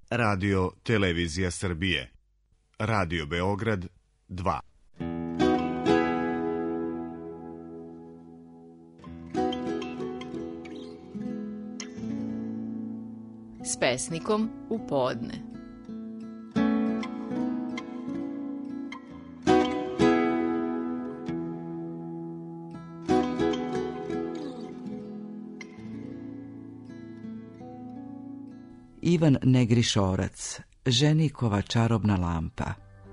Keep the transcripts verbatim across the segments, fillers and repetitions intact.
Radio Televizija Srbije. Radio Beograd dva. S pesnikom u podne. Ivan Negrišorac, Ženikova čarobna lampa.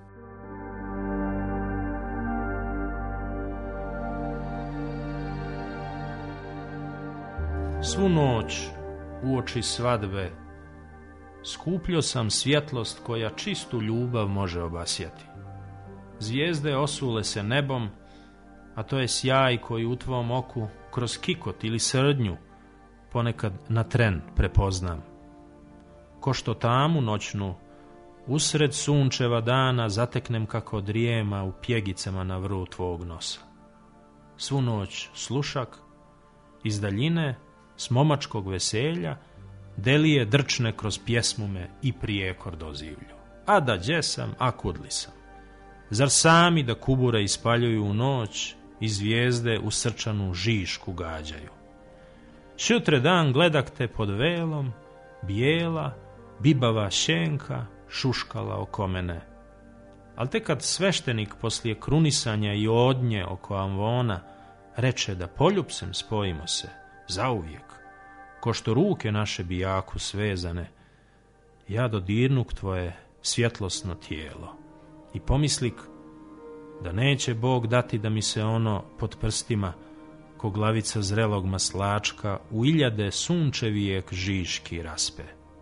Svu noć uoči svadbe skupljio sam svjetlost koja čistu ljubav može obasjati. Zvijezde osule se nebom, a to je sjaj koji u tvom oku kroz kikot ili srdnju ponekad na tren prepoznam. Ko što tamu noćnu usred sunčeva dana zateknem kako drijema u pjegicama na vrhu tvog nosa. Svu noć slušak iz daljine s momačkog veselja delije drčne kroz pjesmu me i prijekor dozivlju. A da gdje sam, a kudli sam. Zar sami da kubure ispaljuju u noć i zvijezde u srčanu žišku gađaju. Šutre dan gledak te pod velom, bijela, bibava šenka šuškala oko mene. Al tek kad sveštenik poslije krunisanja i odnje oko amvona reče da poljupcem spojimo se, zauvijek, ko što ruke naše bi jako svezane, ja dodirnuk tvoje svjetlosno tijelo i pomislik da neće Bog dati da mi se ono pod prstima ko glavica zrelog maslačka u iljade sunčevijek žiški raspe.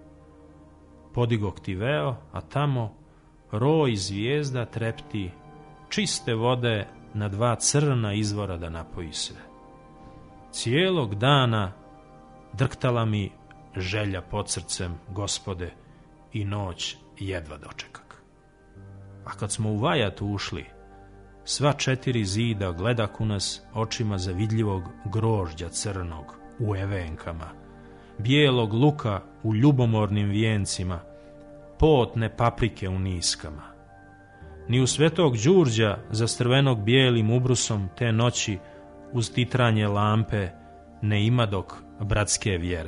Podigok ti veo, a tamo roj zvijezda trepti, čiste vode na dva crna izvora da napoji se. Cijelog dana drktala mi želja pod srcem, Gospode, i noć jedva dočekak. A kad smo u vajat ušli, sva četiri zida gledak u nas očima zavidljivog grožđa crnog u evenkama, bijelog luka u ljubomornim vijencima, potne paprike u niskama. Ni u svetog Đurđa zastrvenog bijelim ubrusom te noći uz titranje lampe ne ima dok bratske vjere.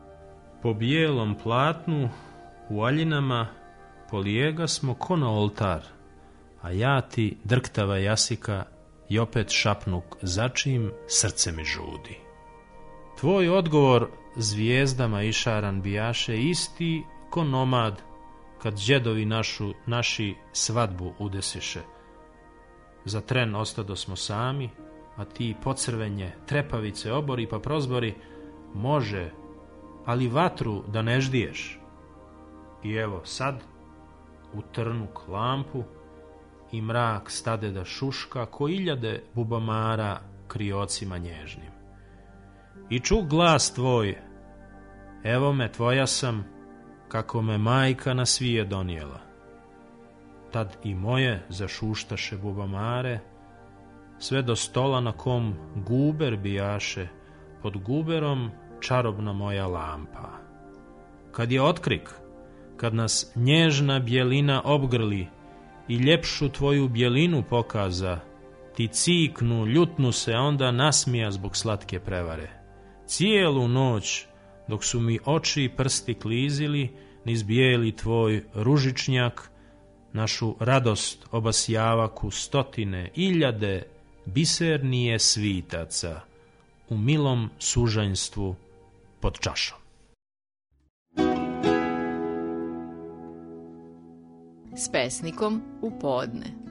Po bijelom platnu u aljinama polijega smo ko na oltar, a ja ti drktava jasika i opet šapnuk začim srce mi žudi. Tvoj odgovor zvijezdama išaran bijaše isti ko nomad kad džedovi našu, naši svadbu udesiše. Za tren ostado smo sami, a ti pocrvenje, trepavice, obori pa prozbori, može, ali vatru da ne ždiješ. I evo sad, u trnuk lampu i mrak stade da šuška ko iljade bubamara kriocima nježnim. I ču glas tvoj, evo me, tvoja sam, kako me majka na svije donijela. Tad i moje zašuštaše bubamare, sve do stola na kom guber bijaše, pod guberom čarobna moja lampa. Kad je otkrik, kad nas nježna bjelina obgrli i ljepšu tvoju bjelinu pokaza, ti ciknu, ljutnu se, onda nasmija zbog slatke prevare. Cijelu noć, dok su mi oči i prsti klizili, niz bijeli tvoj ružičnjak, našu radost obasjavaku stotine, iljade bisernije svitaca u milom sužanjstvu pod čašom. S pesnikom u podne.